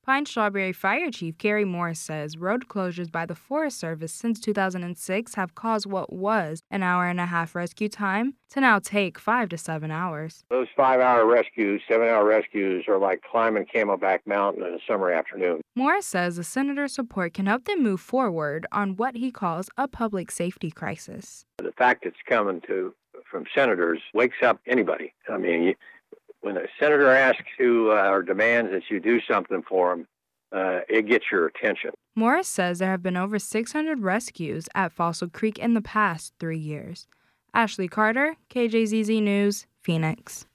Pine Strawberry Fire Chief Gary Morris says road closures by the Forest Service since 2006 have caused what was an hour-and-a-half rescue time to now take 5 to 7 hours. Those 5-hour rescues, 7-hour rescues are like climbing Camelback Mountain in a summer afternoon. Morris says the senator's support can help them move forward on what he calls a public safety crisis. The fact it's coming from senators wakes up anybody. I mean, when a senator asks you or demands that you do something for him, it gets your attention. Morris says there have been over 600 rescues at Fossil Creek in the past 3 years. Ashley Carter, KJZZ News, Phoenix.